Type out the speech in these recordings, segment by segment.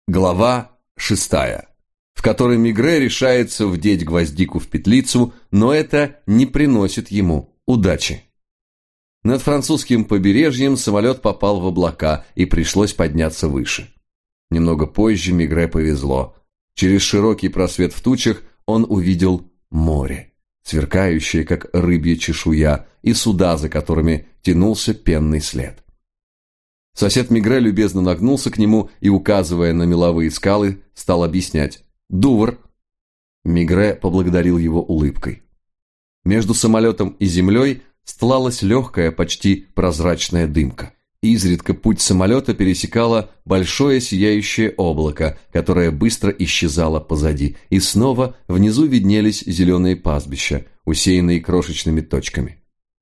Глава 6, в которой Мегре решается вдеть гвоздику в петлицу, но это не приносит ему удачи. Над французским побережьем самолет попал в облака, и пришлось подняться выше. Немного позже Мегре повезло. Через широкий просвет в тучах он увидел море, сверкающее, как рыбья чешуя, и суда, за которыми тянулся пенный след. Сосед Мегре любезно нагнулся к нему и, указывая на меловые скалы, стал объяснять: «Дувр». Мегре поблагодарил его улыбкой. Между самолетом и землей стлалась легкая, почти прозрачная дымка. Изредка путь самолета пересекало большое сияющее облако, которое быстро исчезало позади, и снова внизу виднелись зеленые пастбища, усеянные крошечными точками.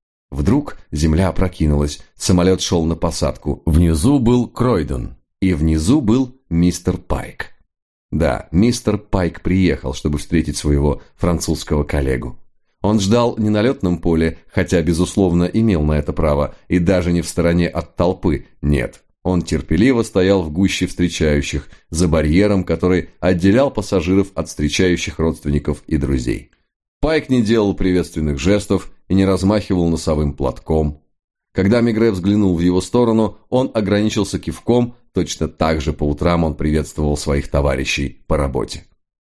Вдруг земля опрокинулась, самолет шел на посадку. Внизу был Кройдон, и внизу был мистер Пайк. Да, мистер Пайк приехал, чтобы встретить своего французского коллегу. Он ждал не на летном поле, хотя, безусловно, имел на это право, и даже не в стороне от толпы, нет. Он терпеливо стоял в гуще встречающих, за барьером, который отделял пассажиров от встречающих родственников и друзей. Пайк не делал приветственных жестов и не размахивал носовым платком. Когда Мегре взглянул в его сторону, он ограничился кивком, точно так же по утрам он приветствовал своих товарищей по работе.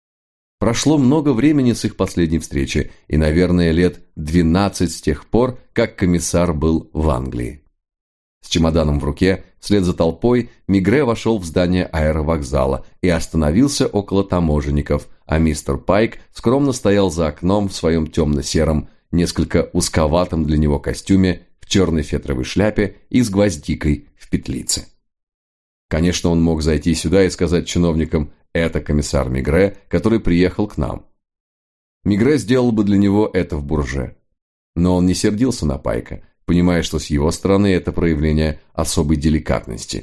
Прошло много времени с их последней встречи, и, наверное, лет 12 с тех пор, как комиссар был в Англии. С чемоданом в руке, вслед за толпой, Мегре вошел в здание аэровокзала и остановился около таможенников, а мистер Пайк скромно стоял за окном в своем темно-сером, несколько узковатом для него костюме, в черной фетровой шляпе и с гвоздикой в петлице. Конечно, он мог зайти сюда и сказать чиновникам: «Это комиссар Мегре, который приехал к нам». Мегре сделал бы для него это в Бурже. Но он не сердился на Пайка, понимая, что с его стороны это проявление особой деликатности.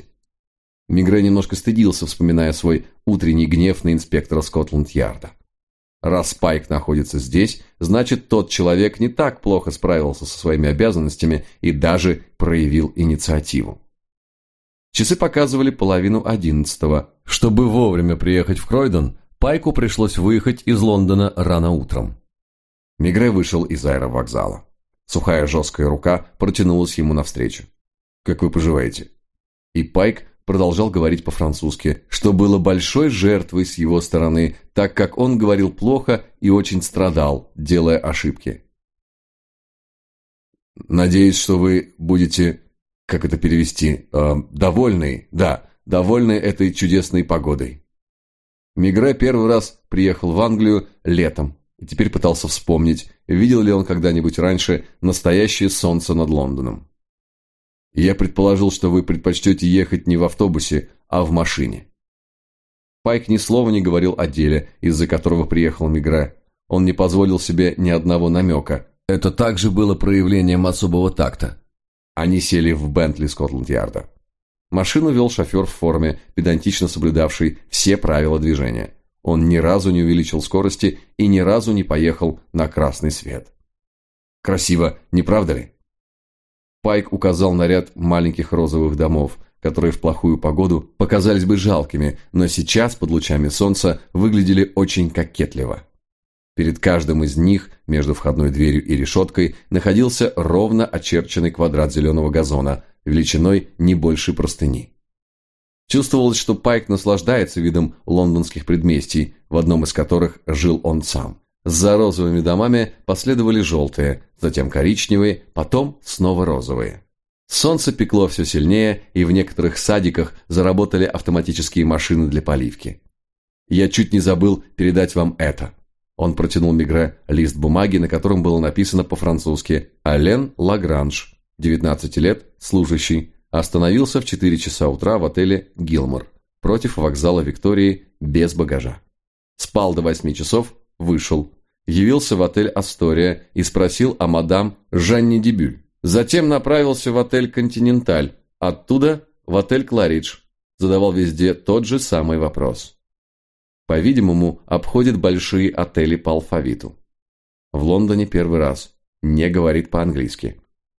Мегре немножко стыдился, вспоминая свой утренний гнев на инспектора Скотланд-Ярда. Раз Пайк находится здесь, значит, тот человек не так плохо справился со своими обязанностями и даже проявил инициативу. Часы показывали 10:30. Чтобы вовремя приехать в Кройдон, Пайку пришлось выехать из Лондона рано утром. Мегре вышел из аэровокзала. Сухая жесткая рука протянулась ему навстречу. «Как вы поживаете?» И Пайк продолжал говорить по-французски, что было большой жертвой с его стороны, так как он говорил плохо и очень страдал, делая ошибки. «Надеюсь, что вы будете, как это перевести, довольны этой чудесной погодой». Мегре первый раз приехал в Англию летом и теперь пытался вспомнить, видел ли он когда-нибудь раньше настоящее солнце над Лондоном. «Я предположил, что вы предпочтете ехать не в автобусе, а в машине». Пайк ни слова не говорил о деле, из-за которого приехал Мегре. Он не позволил себе ни одного намека. Это также было проявлением особого такта. Они сели в Бентли Скотланд-Ярда. Машину вел шофер в форме, педантично соблюдавший все правила движения. Он ни разу не увеличил скорости и ни разу не поехал на красный свет. «Красиво, не правда ли?» Пайк указал на ряд маленьких розовых домов, которые в плохую погоду показались бы жалкими, но сейчас под лучами солнца выглядели очень кокетливо. Перед каждым из них, между входной дверью и решеткой, находился ровно очерченный квадрат зеленого газона, величиной не больше простыни. Чувствовалось, что Пайк наслаждается видом лондонских предместий, в одном из которых жил он сам. За розовыми домами последовали желтые, затем коричневые, потом снова розовые. Солнце пекло все сильнее, и в некоторых садиках заработали автоматические машины для поливки. «Я чуть не забыл передать вам это». Он протянул Мегре лист бумаги, на котором было написано по-французски: «Ален Лагранж, 19 лет, служащий, остановился в 4 часа утра в отеле «Гилмор» против вокзала Виктории без багажа. Спал до 8 часов, вышел, явился в отель «Астория» и спросил о мадам Жанне Дебюль. Затем направился в отель «Континенталь», оттуда в отель «Кларидж». Задавал везде тот же самый вопрос. По-видимому, обходит большие отели по алфавиту. В Лондоне первый раз, не говорит по-английски.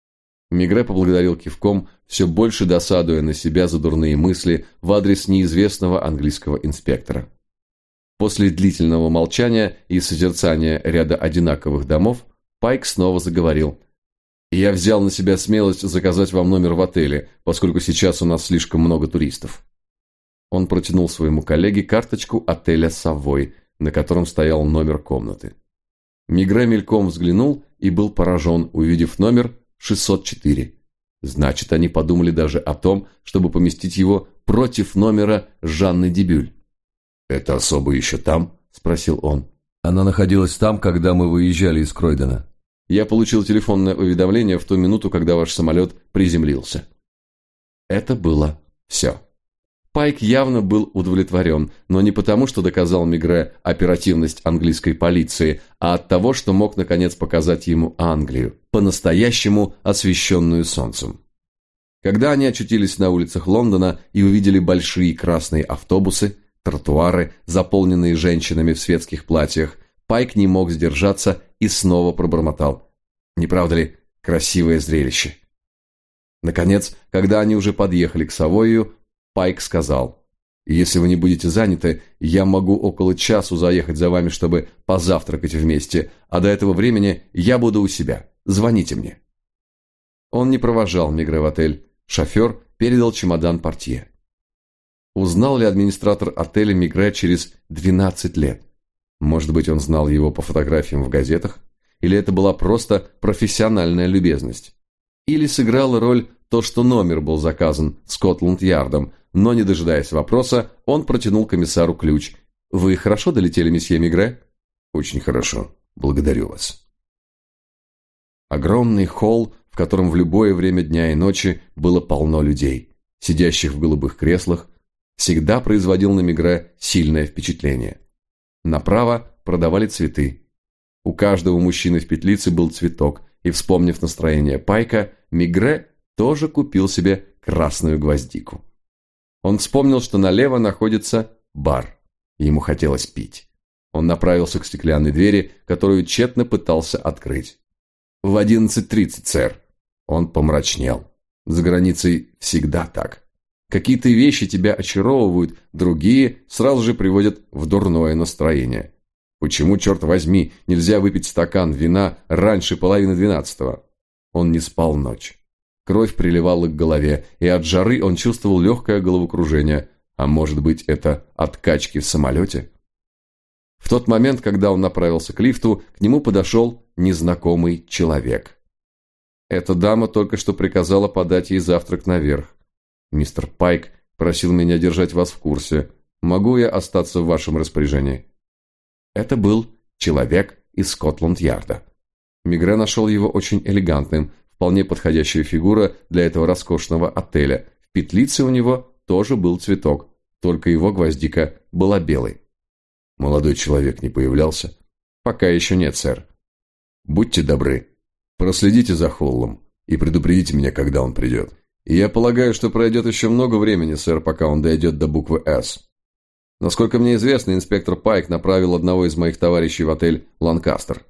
Мигре поблагодарил кивком, все больше досадуя на себя за дурные мысли в адрес неизвестного английского инспектора. После длительного молчания и созерцания ряда одинаковых домов, Пайк снова заговорил. «Я взял на себя смелость заказать вам номер в отеле, поскольку сейчас у нас слишком много туристов». Он протянул своему коллеге карточку отеля «Совой», на котором стоял номер комнаты. Мигре мельком взглянул и был поражен, увидев номер 604. Значит, они подумали даже о том, чтобы поместить его против номера Жанны Дебюль. «Это особо еще там?» – спросил он. «Она находилась там, когда мы выезжали из Кройдена. Я получил телефонное уведомление в ту минуту, когда ваш самолет приземлился». Это было все. Пайк явно был удовлетворен, но не потому, что доказал Мигре оперативность английской полиции, а от того, что мог наконец показать ему Англию, по-настоящему освещенную солнцем. Когда они очутились на улицах Лондона и увидели большие красные автобусы, тротуары, заполненные женщинами в светских платьях, Пайк не мог сдержаться и снова пробормотал. Не правда ли, красивое зрелище? Наконец, когда они уже подъехали к Савойю, Пайк сказал: «Если вы не будете заняты, я могу около часу заехать за вами, чтобы позавтракать вместе, а до этого времени я буду у себя. Звоните мне». Он не провожал Мигре в отель. Шофер передал чемодан портье. Узнал ли администратор отеля Мигре через 12 лет? Может быть, он знал его по фотографиям в газетах? Или это была просто профессиональная любезность? Или сыграла роль то, что номер был заказан Скотланд-Ярдом, но, не дожидаясь вопроса, он протянул комиссару ключ. «Вы хорошо долетели, месье Мигре?» «Очень хорошо. Благодарю вас». Огромный холл, в котором в любое время дня и ночи было полно людей, сидящих в голубых креслах, всегда производил на Мигре сильное впечатление. Направо продавали цветы. У каждого мужчины в петлице был цветок, и, вспомнив настроение Пайка, Мигре тоже купил себе красную гвоздику. Он вспомнил, что налево находится бар. Ему хотелось пить. Он направился к стеклянной двери, которую тщетно пытался открыть. «В 11:30, сэр». Он помрачнел. За границей всегда так. Какие-то вещи тебя очаровывают, другие сразу же приводят в дурное настроение. Почему, черт возьми, нельзя выпить стакан вина раньше 11:30? Он не спал ночь. Кровь приливала к голове, и от жары он чувствовал легкое головокружение. А может быть, это от качки в самолете? В тот момент, когда он направился к лифту, к нему подошел незнакомый человек. Эта дама только что приказала подать ей завтрак наверх. «Мистер Пайк просил меня держать вас в курсе. Могу я остаться в вашем распоряжении?» Это был человек из Скотланд-Ярда. Мигре нашел его очень элегантным, вполне подходящая фигура для этого роскошного отеля. В петлице у него тоже был цветок, только его гвоздика была белой. «Молодой человек не появлялся?» «Пока еще нет, сэр». «Будьте добры, проследите за Холлом и предупредите меня, когда он придет. Я полагаю, что пройдет еще много времени, сэр, пока он дойдет до буквы «С». Насколько мне известно, инспектор Пайк направил одного из моих товарищей в отель «Ланкастер».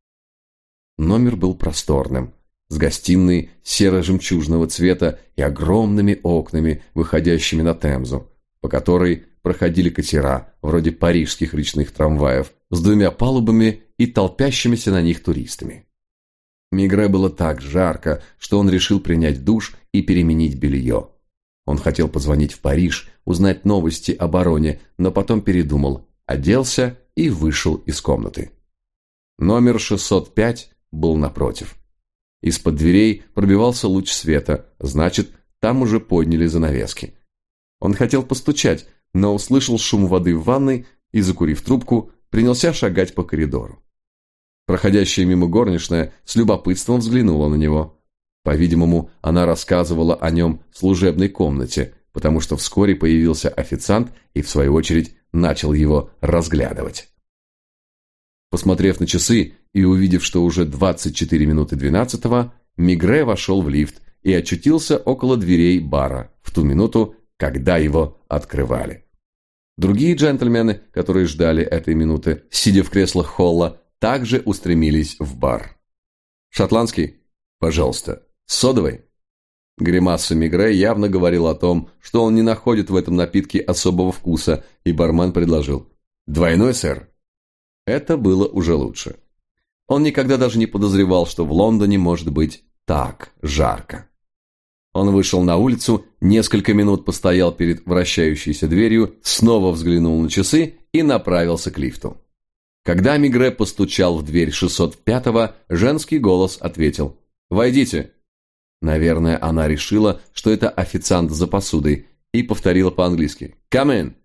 Номер был просторным, с гостиной серо-жемчужного цвета и огромными окнами, выходящими на Темзу, по которой проходили катера, вроде парижских речных трамваев, с двумя палубами и толпящимися на них туристами. Мигре было так жарко, что он решил принять душ и переменить белье. Он хотел позвонить в Париж, узнать новости о бароне, но потом передумал, оделся и вышел из комнаты. Номер 605 был напротив. Из-под дверей пробивался луч света, значит, там уже подняли занавески. Он хотел постучать, но услышал шум воды в ванной и, закурив трубку, принялся шагать по коридору. Проходящая мимо горничная с любопытством взглянула на него. По-видимому, она рассказывала о нем в служебной комнате, потому что вскоре появился официант и, в свою очередь, начал его разглядывать. Посмотрев на часы и увидев, что уже 24 минуты 12-го, Мигре вошел в лифт и очутился около дверей бара в ту минуту, когда его открывали. Другие джентльмены, которые ждали этой минуты, сидя в креслах холла, также устремились в бар. «Шотландский? Пожалуйста». Содовой?» Гримаса Мигре явно говорила о том, что он не находит в этом напитке особого вкуса, и бармен предложил: «Двойной, сэр?» Это было уже лучше. Он никогда даже не подозревал, что в Лондоне может быть так жарко. Он вышел на улицу, несколько минут постоял перед вращающейся дверью, снова взглянул на часы и направился к лифту. Когда Мигре постучал в дверь 605-го, женский голос ответил: «Войдите». Наверное, она решила, что это официант за посудой, и повторила по-английски: «Come in».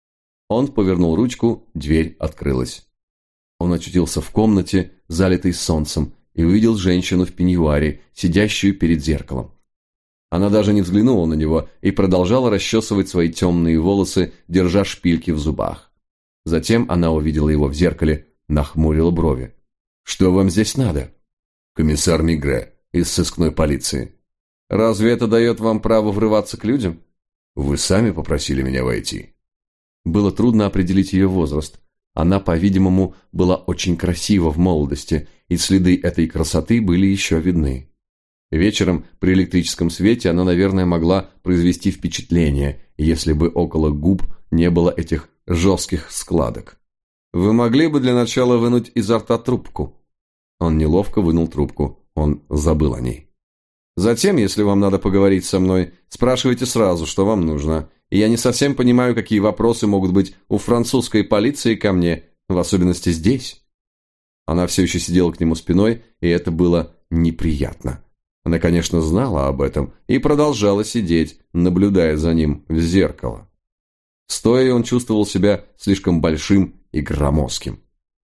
Он повернул ручку, дверь открылась. Он очутился в комнате, залитой солнцем, и увидел женщину в пеньюаре, сидящую перед зеркалом. Она даже не взглянула на него и продолжала расчесывать свои темные волосы, держа шпильки в зубах. Затем она увидела его в зеркале, нахмурила брови. «Что вам здесь надо?» «Комиссар Мигре из сыскной полиции». «Разве это дает вам право врываться к людям?» «Вы сами попросили меня войти». Было трудно определить ее возраст. Она, по-видимому, была очень красива в молодости, и следы этой красоты были еще видны. Вечером при электрическом свете она, наверное, могла произвести впечатление, если бы около губ не было этих жестких складок. «Вы могли бы для начала вынуть изо рта трубку?» Он неловко вынул трубку. Он забыл о ней. «Затем, если вам надо поговорить со мной, спрашивайте сразу, что вам нужно. И я не совсем понимаю, какие вопросы могут быть у французской полиции ко мне, в особенности здесь». Она все еще сидела к нему спиной, и это было неприятно. Она, конечно, знала об этом и продолжала сидеть, наблюдая за ним в зеркало. Стоя, он чувствовал себя слишком большим и громоздким.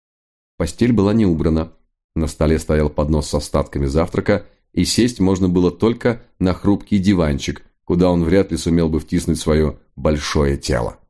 Постель была не убрана. На столе стоял поднос с остатками завтрака, и сесть можно было только на хрупкий диванчик, куда он вряд ли сумел бы втиснуть свое большое тело.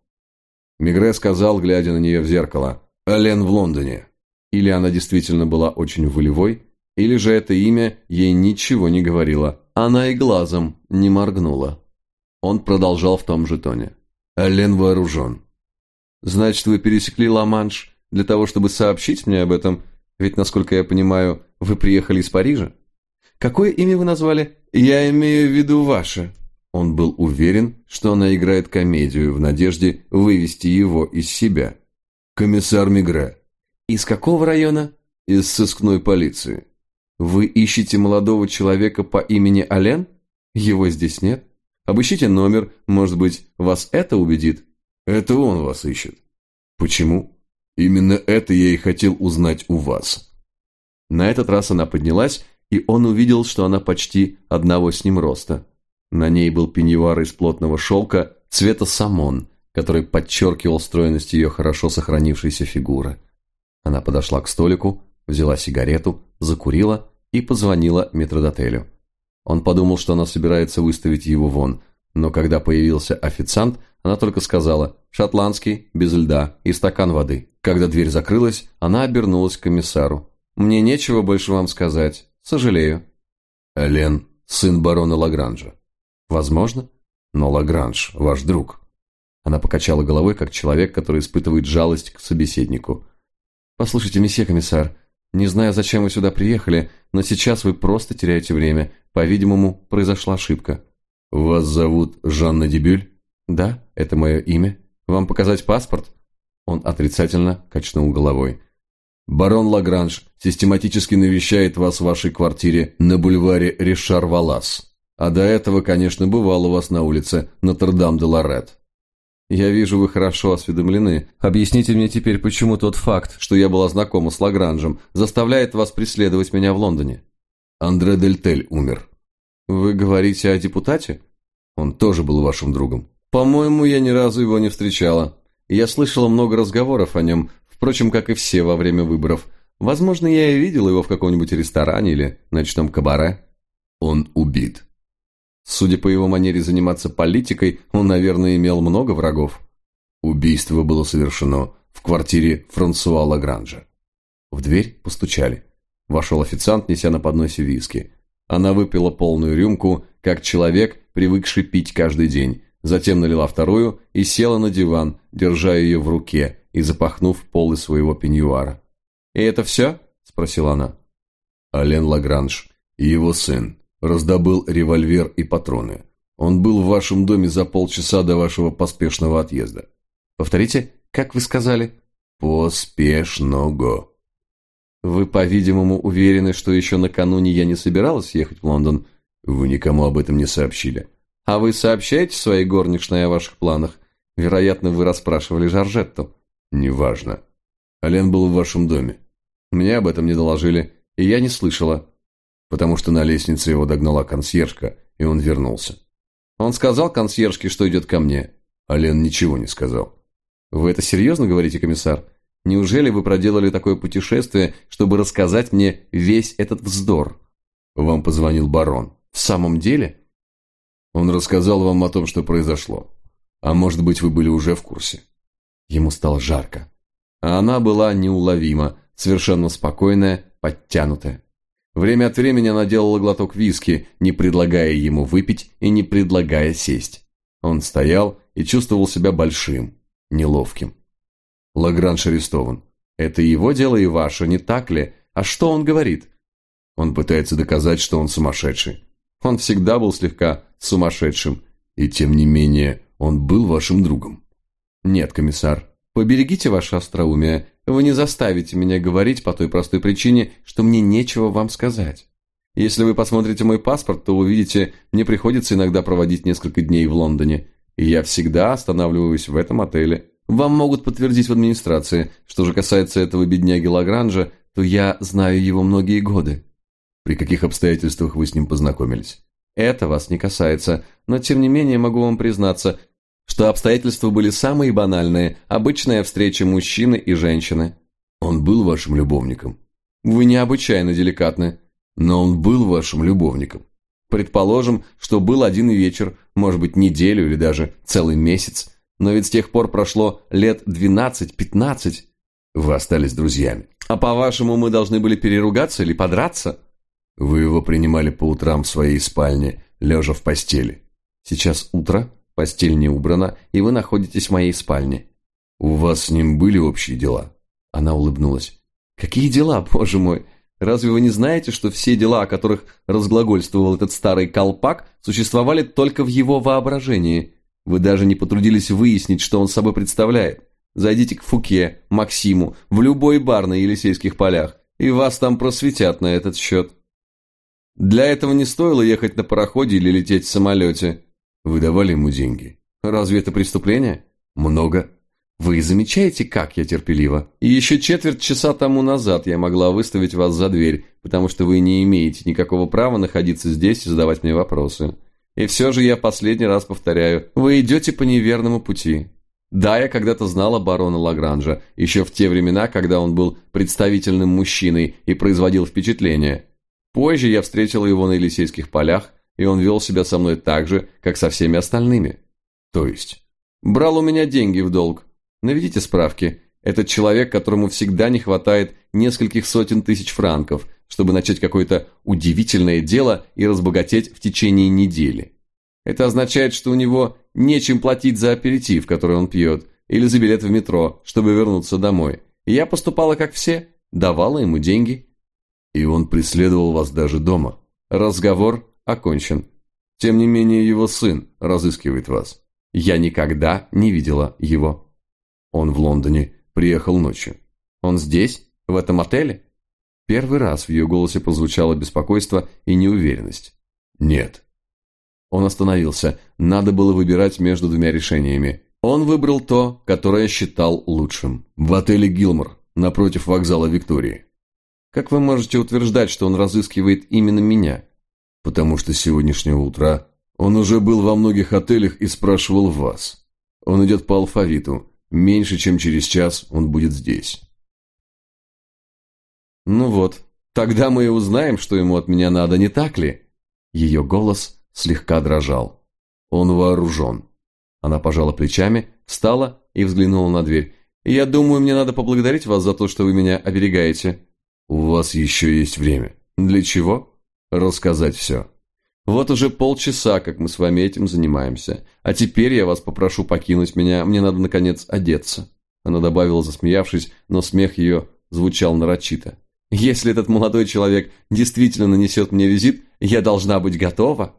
Мигре сказал, глядя на нее в зеркало: «Ален в Лондоне». Или она действительно была очень волевой, или же это имя ей ничего не говорило. Она и глазом не моргнула. Он продолжал в том же тоне: «Ален вооружен». «Значит, вы пересекли Ла-Манш для того, чтобы сообщить мне об этом? Ведь, насколько я понимаю, вы приехали из Парижа? Какое имя вы назвали? Я имею в виду ваше». Он был уверен, что она играет комедию в надежде вывести его из себя. «Комиссар Мигре». «Из какого района?» «Из сыскной полиции». «Вы ищете молодого человека по имени Ален? Его здесь нет. Обыщите номер, может быть, вас это убедит». «Это он вас ищет». «Почему?» «Именно это я и хотел узнать у вас». На этот раз она поднялась, и он увидел, что она почти одного с ним роста. На ней был пеньюар из плотного шелка цвета самон, который подчеркивал стройность ее хорошо сохранившейся фигуры. Она подошла к столику, взяла сигарету, закурила и позвонила метрдотелю. Он подумал, что она собирается выставить его вон, но когда появился официант, она только сказала: «Шотландский, без льда и стакан воды». Когда дверь закрылась, она обернулась к комиссару. «Мне нечего больше вам сказать. Сожалею». «Ален, сын барона Лагранжа». «Возможно, но Лагранж ваш друг». Она покачала головой, как человек, который испытывает жалость к собеседнику. «Послушайте, месье комиссар, не знаю, зачем вы сюда приехали, но сейчас вы просто теряете время. По-видимому, произошла ошибка». «Вас зовут Жанна Дебюль?» «Да, это мое имя. Вам показать паспорт?» Он отрицательно качнул головой. «Барон Лагранж систематически навещает вас в вашей квартире на бульваре Ришар-Валас. А до этого, конечно, бывал у вас на улице Нотр-Дам-де-Лорет». «Я вижу, вы хорошо осведомлены. Объясните мне теперь, почему тот факт, что я была знакома с Лагранжем, заставляет вас преследовать меня в Лондоне?» «Андре Дельтель умер». «Вы говорите о депутате?» «Он тоже был вашим другом». «По-моему, я ни разу его не встречала. Я слышала много разговоров о нем, впрочем, как и все во время выборов. Возможно, я и видел его в каком-нибудь ресторане или ночном кабаре». «Он убит». Судя по его манере заниматься политикой, он, наверное, имел много врагов. Убийство было совершено в квартире Франсуа Лагранжа. В дверь постучали. Вошел официант, неся на подносе виски. Она выпила полную рюмку, как человек, привыкший пить каждый день. Затем налила вторую и села на диван, держа ее в руке и запахнув полы своего пеньюара. «И это все?» – спросила она. «Ален Лагранж и его сын. Раздобыл револьвер и патроны. Он был в вашем доме за полчаса до вашего поспешного отъезда. Повторите, как вы сказали? Поспешного. Вы, по-видимому, уверены, что еще накануне я не собиралась ехать в Лондон? Вы никому об этом не сообщили. А вы сообщаете своей горничной о ваших планах? Вероятно, вы расспрашивали Жоржетту. Неважно. Ален был в вашем доме. Мне об этом не доложили, и я не слышала. Потому что на лестнице его догнала консьержка, и он вернулся. Он сказал консьержке, что идет ко мне. Ален ничего не сказал. Вы это серьезно говорите, комиссар? Неужели вы проделали такое путешествие, чтобы рассказать мне весь этот вздор? Вам позвонил барон. В самом деле? Он рассказал вам о том, что произошло. А может быть, вы были уже в курсе? Ему стало жарко. А она была неуловима, совершенно спокойная, подтянутая. Время от времени она делала глоток виски, не предлагая ему выпить и не предлагая сесть. Он стоял и чувствовал себя большим, неловким. Лагранж арестован. Это его дело и ваше, не так ли? А что он говорит? Он пытается доказать, что он сумасшедший. Он всегда был слегка сумасшедшим. И тем не менее, он был вашим другом. Нет, комиссар, поберегите ваше остроумие. Вы не заставите меня говорить по той простой причине, что мне нечего вам сказать. Если вы посмотрите мой паспорт, то увидите, мне приходится иногда проводить несколько дней в Лондоне, и я всегда останавливаюсь в этом отеле. Вам могут подтвердить в администрации. Что же касается этого бедняги Лагранжа, то я знаю его многие годы. При каких обстоятельствах вы с ним познакомились? Это вас не касается, но тем не менее могу вам признаться, что обстоятельства были самые банальные, обычная встреча мужчины и женщины. Он был вашим любовником? Вы необычайно деликатны. Но он был вашим любовником? Предположим, что был один вечер, может быть, неделю или даже целый месяц, но ведь с тех пор прошло лет 12-15. Вы остались друзьями. А по-вашему, мы должны были переругаться или подраться? Вы его принимали по утрам в своей спальне, лежа в постели. Сейчас утро, постель не убрана, и вы находитесь в моей спальне. У вас с ним были общие дела? Она улыбнулась. Какие дела, боже мой? Разве вы не знаете, что все дела, о которых разглагольствовал этот старый колпак, существовали только в его воображении? Вы даже не потрудились выяснить, что он собой представляет. Зайдите к Фуке, Максиму, в любой бар на Елисейских полях, и вас там просветят на этот счет. Для этого не стоило ехать на пароходе или лететь в самолете. Вы давали ему деньги? Разве это преступление? Много. Вы замечаете, как я терпелива? И еще четверть часа тому назад я могла выставить вас за дверь, потому что вы не имеете никакого права находиться здесь и задавать мне вопросы. И все же я последний раз повторяю, вы идете по неверному пути. Да, я когда-то знала барона Лагранжа, еще в те времена, когда он был представительным мужчиной и производил впечатление. Позже я встретила его на Елисейских полях, и он вел себя со мной так же, как со всеми остальными. То есть? Брал у меня деньги в долг. Наведите справки. Это человек, которому всегда не хватает нескольких сотен тысяч франков, чтобы начать какое-то удивительное дело и разбогатеть в течение недели. Это означает, что у него нечем платить за аперитив, который он пьет, или за билет в метро, чтобы вернуться домой. И я поступала как все, давала ему деньги. И он преследовал вас даже дома. Разговор окончен. Тем не менее, его сын разыскивает вас. Я никогда не видела его. Он в Лондоне, приехал ночью. Он здесь, в этом отеле? Первый раз в ее голосе прозвучало беспокойство и неуверенность. Нет. Он остановился. Надо было выбирать между двумя решениями. Он выбрал то, которое считал лучшим. В отеле «Гилмор», напротив вокзала Виктории. Как вы можете утверждать, что он разыскивает именно меня? Потому что с сегодняшнего утра он уже был во многих отелях и спрашивал вас. Он идет по алфавиту. Меньше чем через час он будет здесь. Ну вот, тогда мы и узнаем, что ему от меня надо, не так ли? Ее голос слегка дрожал. Он вооружен. Она пожала плечами, встала и взглянула на дверь. Я думаю, мне надо поблагодарить вас за то, что вы меня оберегаете. У вас еще есть время. Для чего? Рассказать все. Вот уже полчаса, как мы с вами этим занимаемся. А теперь я вас попрошу покинуть меня, мне надо, наконец, одеться». Она добавила, засмеявшись, но смех ее звучал нарочито. Если этот молодой человек действительно нанесет мне визит, я должна быть готова».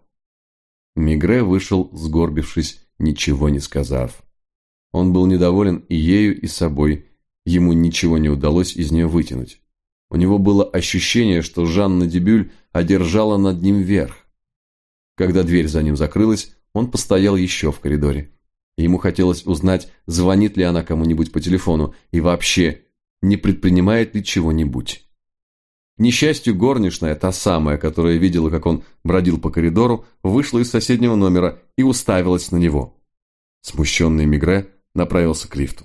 Мигре вышел, сгорбившись, ничего не сказав. Он был недоволен и ею, и собой. Ему ничего не удалось из нее вытянуть. У него было ощущение, что Жанна Дебюль одержала над ним верх. Когда дверь за ним закрылась, он постоял еще в коридоре. Ему хотелось узнать, звонит ли она кому-нибудь по телефону и вообще, не предпринимает ли чего-нибудь. К несчастью, горничная, та самая, которая видела, как он бродил по коридору, вышла из соседнего номера и уставилась на него. Смущенный Мигре направился к лифту.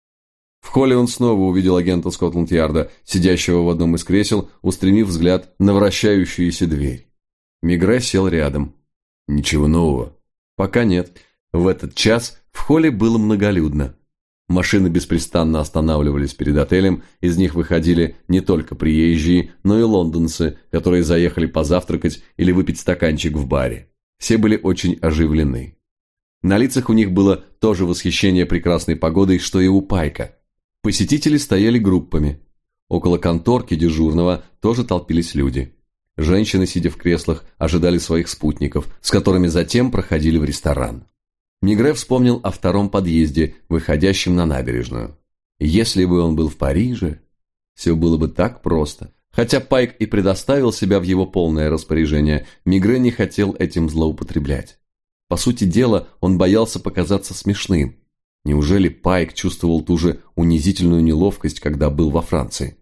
В холле он снова увидел агента Скотланд-Ярда, сидящего в одном из кресел, устремив взгляд на вращающуюся дверь. Мигре сел рядом. «Ничего нового?» «Пока нет». В этот час в холле было многолюдно. Машины беспрестанно останавливались перед отелем, из них выходили не только приезжие, но и лондонцы, которые заехали позавтракать или выпить стаканчик в баре. Все были очень оживлены. На лицах у них было то же восхищение прекрасной погодой, что и у Пайка. Посетители стояли группами. Около конторки дежурного тоже толпились люди. Женщины, сидя в креслах, ожидали своих спутников, с которыми затем проходили в ресторан. Мигре вспомнил о втором подъезде, выходящем на набережную. Если бы он был в Париже, все было бы так просто. Хотя Пайк и предоставил себя в его полное распоряжение, Мигре не хотел этим злоупотреблять. По сути дела, он боялся показаться смешным. Неужели Пайк чувствовал ту же унизительную неловкость, когда был во Франции?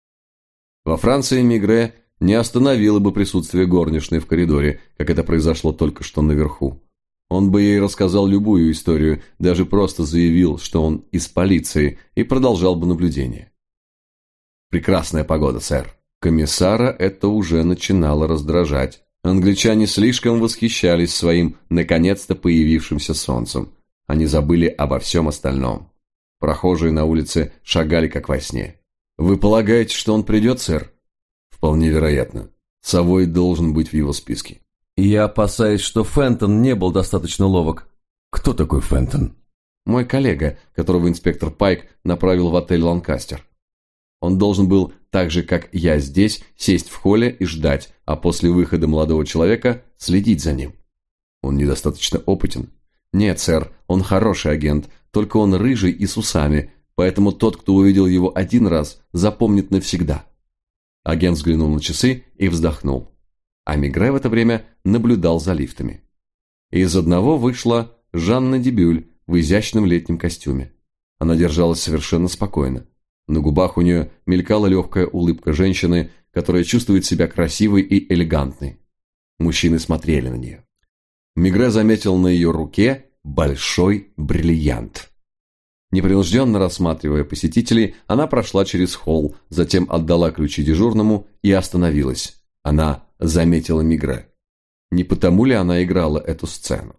Во Франции Мигре не остановило бы присутствие горничной в коридоре, как это произошло только что наверху. Он бы ей рассказал любую историю, даже просто заявил, что он из полиции, и продолжал бы наблюдение. «Прекрасная погода, сэр». Комиссара это уже начинало раздражать. Англичане слишком восхищались своим, наконец-то появившимся солнцем. Они забыли обо всем остальном. Прохожие на улице шагали как во сне. «Вы полагаете, что он придет, сэр?» «Вполне вероятно. Совой должен быть в его списке». «Я опасаюсь, что Фентон не был достаточно ловок». «Кто такой Фентон?» «Мой коллега, которого инспектор Пайк направил в отель «Ланкастер». Он должен был, так же как я здесь, сесть в холле и ждать, а после выхода молодого человека следить за ним». «Он недостаточно опытен?» «Нет, сэр, он хороший агент, только он рыжий и с усами, поэтому тот, кто увидел его один раз, запомнит навсегда». Агент взглянул на часы и вздохнул. А Мигре в это время наблюдал за лифтами. Из одного вышла Жанна Дебюль в изящном летнем костюме. Она держалась совершенно спокойно. На губах у нее мелькала легкая улыбка женщины, которая чувствует себя красивой и элегантной. Мужчины смотрели на нее. Мигре заметил на ее руке большой бриллиант. Непринужденно рассматривая посетителей, она прошла через холл, затем отдала ключи дежурному и остановилась. Она заметила Мигре. Не потому ли она играла эту сцену?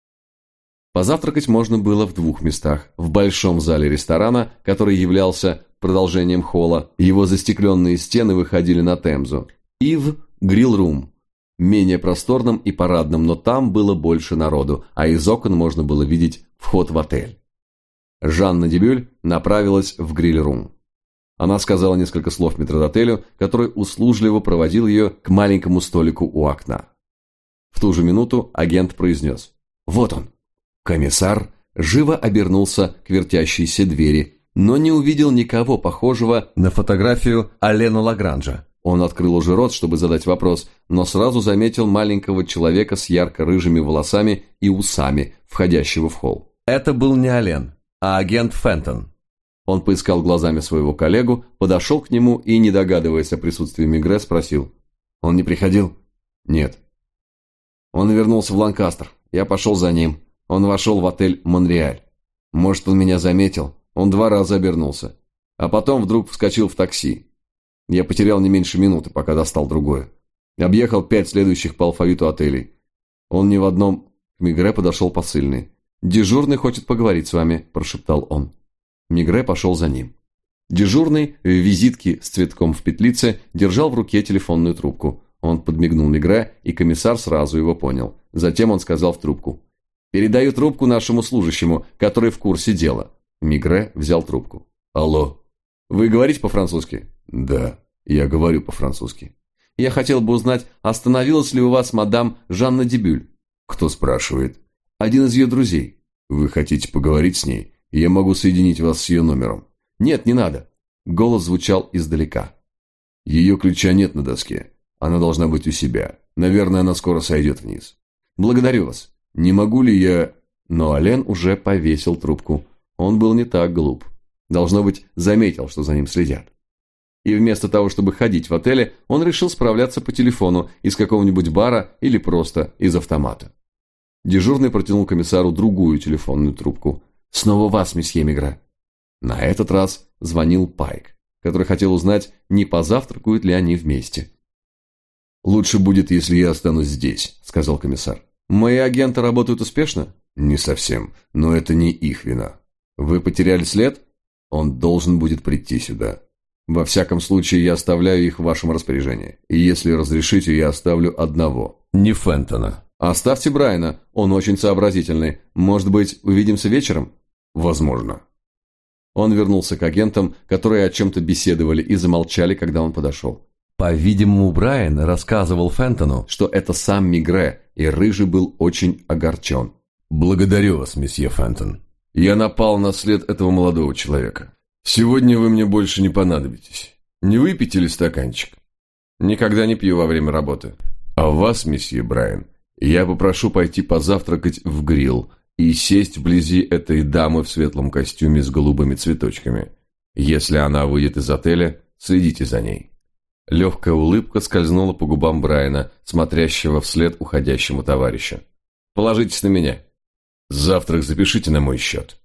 Позавтракать можно было в двух местах. В большом зале ресторана, который являлся продолжением холла, его застекленные стены выходили на Темзу, и в грилл-рум, менее просторном и парадном, но там было больше народу, а из окон можно было видеть вход в отель. Жанна Дебюль направилась в гриль-рум. Она сказала несколько слов метрдотелю, который услужливо проводил ее к маленькому столику у окна. В ту же минуту агент произнес: «Вот он». Комиссар живо обернулся к вертящейся двери, но не увидел никого похожего на фотографию Алена Лагранжа. Он открыл уже рот, чтобы задать вопрос, но сразу заметил маленького человека с ярко-рыжими волосами и усами, входящего в холл. Это был не Ален, а агент Фентон. Он поискал глазами своего коллегу, подошел к нему и, не догадываясь о присутствии Мигре, спросил: «Он не приходил?» «Нет». «Он вернулся в Ланкастер. Я пошел за ним. Он вошел в отель «Монреаль». Может, он меня заметил. Он 2 раза обернулся. А потом вдруг вскочил в такси. Я потерял не меньше минуты, пока достал другое. Объехал 5 следующих по алфавиту отелей. Он ни в одном...» К Мигре подошел посыльный. «Дежурный хочет поговорить с вами», – прошептал он. Мигре пошел за ним. Дежурный в визитке с цветком в петлице держал в руке телефонную трубку. Он подмигнул Мигре, и комиссар сразу его понял. Затем он сказал в трубку: «Передаю трубку нашему служащему, который в курсе дела». Мигре взял трубку. «Алло. Вы говорите по-французски?» «Да». Я говорю по-французски. Я хотел бы узнать, остановилась ли у вас мадам Жанна Дебюль? Кто спрашивает? Один из ее друзей. Вы хотите поговорить с ней? Я могу соединить вас с ее номером. Нет, не надо. Голос звучал издалека. Ее ключа нет на доске. Она должна быть у себя. Наверное, она скоро сойдет вниз. Благодарю вас. Не могу ли я... Но Ален уже повесил трубку. Он был не так глуп. Должно быть, заметил, что за ним следят. И вместо того, чтобы ходить в отеле, он решил справляться по телефону из какого-нибудь бара или просто из автомата. Дежурный протянул комиссару другую телефонную трубку. «Снова вас, месье Мигре». На этот раз звонил Пайк, который хотел узнать, не позавтракают ли они вместе. «Лучше будет, если я останусь здесь», — сказал комиссар. «Мои агенты работают успешно?» «Не совсем, но это не их вина». «Вы потеряли след?» «Он должен будет прийти сюда». «Во всяком случае, я оставляю их в вашем распоряжении. И если разрешите, я оставлю одного. Не Фентона. Оставьте Брайана, он очень сообразительный. Может быть, увидимся вечером?» «Возможно». Он вернулся к агентам, которые о чем-то беседовали и замолчали, когда он подошел. По-видимому, Брайан рассказывал Фентону, что это сам Мигре, и Рыжий был очень огорчен. «Благодарю вас, месье Фентон. Я напал на след этого молодого человека. Сегодня вы мне больше не понадобитесь. Не выпьете ли стаканчик?» «Никогда не пью во время работы». «А вас, месье Брайан, я попрошу пойти позавтракать в гриль и сесть вблизи этой дамы в светлом костюме с голубыми цветочками. Если она выйдет из отеля, следите за ней». Легкая улыбка скользнула по губам Брайана, смотрящего вслед уходящему товарищу. «Положитесь на меня». «Завтрак запишите на мой счет».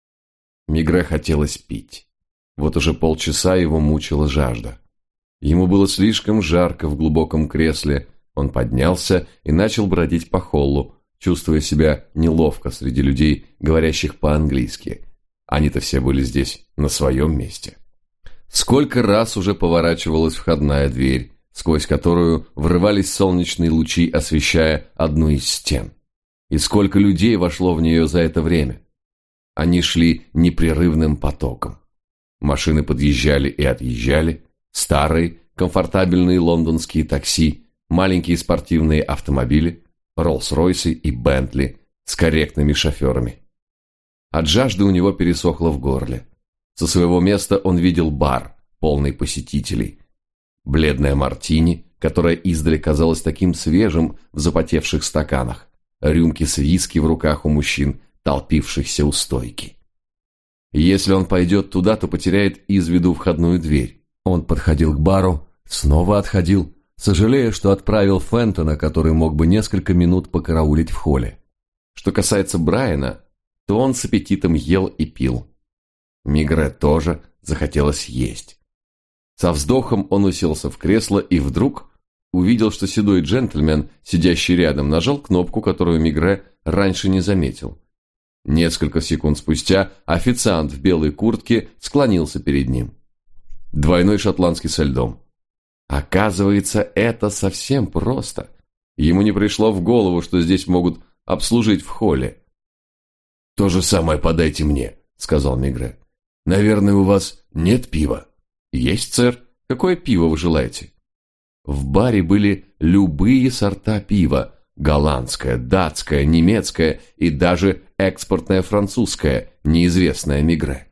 Мигре хотелось пить. Вот уже полчаса его мучила жажда. Ему было слишком жарко в глубоком кресле. Он поднялся и начал бродить по холлу, чувствуя себя неловко среди людей, говорящих по-английски. Они-то все были здесь на своем месте. Сколько раз уже поворачивалась входная дверь, сквозь которую врывались солнечные лучи, освещая одну из стен. И сколько людей вошло в нее за это время. Они шли непрерывным потоком. Машины подъезжали и отъезжали, старые, комфортабельные лондонские такси, маленькие спортивные автомобили, Роллс-Ройсы и Бентли с корректными шоферами. От жажды у него пересохло в горле. Со своего места он видел бар, полный посетителей. Бледная мартини, которая издали казалась таким свежим в запотевших стаканах, рюмки с виски в руках у мужчин, толпившихся у стойки. Если он пойдет туда, то потеряет из виду входную дверь. Он подходил к бару, снова отходил, сожалея, что отправил Фентона, который мог бы несколько минут покараулить в холле. Что касается Брайана, то он с аппетитом ел и пил. Мигре тоже захотелось есть. Со вздохом он уселся в кресло и вдруг увидел, что седой джентльмен, сидящий рядом, нажал кнопку, которую Мигре раньше не заметил. Несколько секунд спустя официант в белой куртке склонился перед ним. Двойной шотландский со льдом. Оказывается, это совсем просто. Ему не пришло в голову, что здесь могут обслужить в холле. «То же самое подайте мне», — сказал Мигре. «Наверное, у вас нет пива?» «Есть, сэр. Какое пиво вы желаете?» В баре были любые сорта пива. Голландское, датское, немецкое и даже экспортное французское, неизвестное Мигре.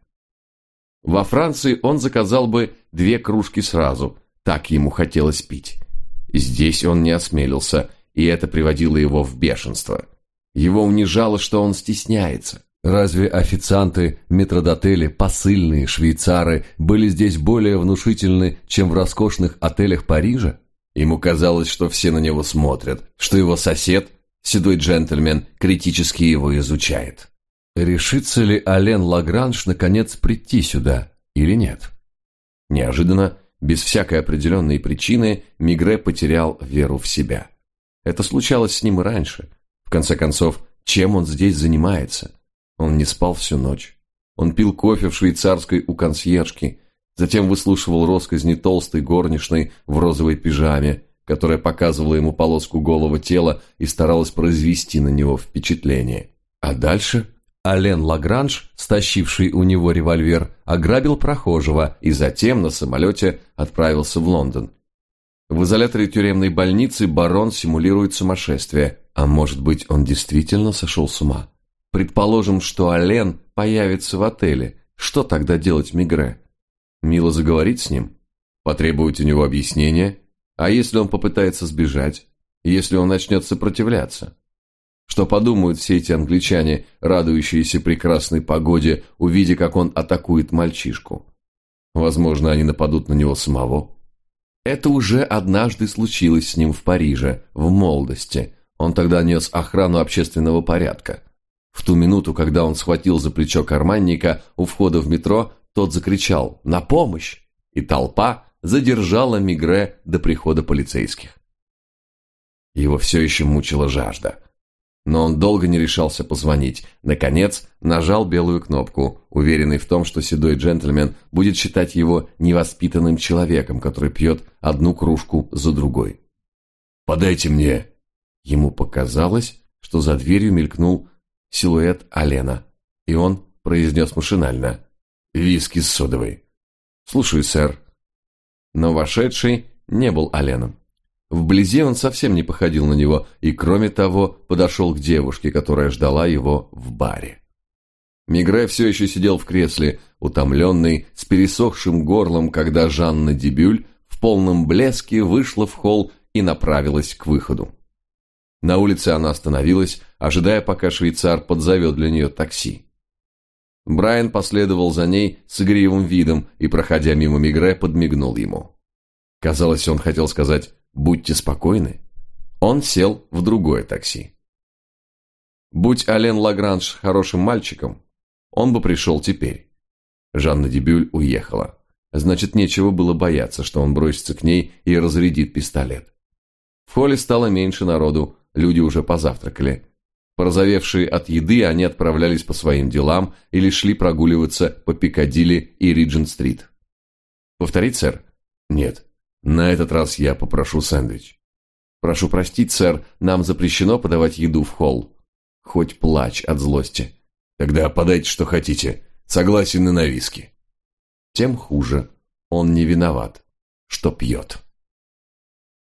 Во Франции он заказал бы 2 кружки сразу, так ему хотелось пить. Здесь он не осмелился, и это приводило его в бешенство. Его унижало, что он стесняется. Разве официанты, метрдотели, посыльные, швейцары были здесь более внушительны, чем в роскошных отелях Парижа? Ему казалось, что все на него смотрят, что его сосед, седой джентльмен, критически его изучает. Решится ли Ален Лагранж наконец прийти сюда или нет? Неожиданно, без всякой определенной причины, Мигре потерял веру в себя. Это случалось с ним и раньше. В конце концов, чем он здесь занимается? Он не спал всю ночь. Он пил кофе в швейцарской у консьержки, затем выслушивал россказни толстой горничной в розовой пижаме, которая показывала ему полоску голого тела и старалась произвести на него впечатление. А дальше Ален Лагранж, стащивший у него револьвер, ограбил прохожего и затем на самолете отправился в Лондон. В изоляторе тюремной больницы барон симулирует сумасшествие, а может быть, он действительно сошел с ума. Предположим, что Ален появится в отеле. Что тогда делать Мигре? Мило заговорить с ним? Потребовать у него объяснения? А если он попытается сбежать? Если он начнет сопротивляться? Что подумают все эти англичане, радующиеся прекрасной погоде, увидя, как он атакует мальчишку? Возможно, они нападут на него самого. Это уже однажды случилось с ним в Париже, в молодости. Он тогда нес охрану общественного порядка. В ту минуту, когда он схватил за плечо карманника у входа в метро, тот закричал «На помощь!» и толпа задержала Мигре до прихода полицейских. Его все еще мучила жажда. Но он долго не решался позвонить. Наконец, нажал белую кнопку, уверенный в том, что седой джентльмен будет считать его невоспитанным человеком, который пьет одну кружку за другой. «Подайте мне!» Ему показалось, что за дверью мелькнул силуэт Алена, и он произнес машинально «Виски с содовой». «Слушаю, сэр». Но вошедший не был Аленом. Вблизи он совсем не походил на него и, кроме того, подошел к девушке, которая ждала его в баре. Мигре все еще сидел в кресле, утомленный, с пересохшим горлом, когда Жанна Дебюль в полном блеске вышла в холл и направилась к выходу. На улице она остановилась, ожидая, пока швейцар подзовет для нее такси. Брайан последовал за ней с игривым видом и, проходя мимо Мигре, подмигнул ему. Казалось, он хотел сказать «Будьте спокойны». Он сел в другое такси. Будь Ален Лагранж хорошим мальчиком, он бы пришел теперь. Жанна Дебюль уехала. Значит, нечего было бояться, что он бросится к ней и разрядит пистолет. В холле стало меньше народу, люди уже позавтракали. Порозовевшие от еды, они отправлялись по своим делам или шли прогуливаться по Пикадилли и Риджент-стрит. «Повторить, сэр?» «Нет. На этот раз я попрошу сэндвич». «Прошу простить, сэр, нам запрещено подавать еду в холл». Хоть плачь от злости. «Тогда подайте, что хотите. Согласен и на виски». Тем хуже. Он не виноват, что пьет.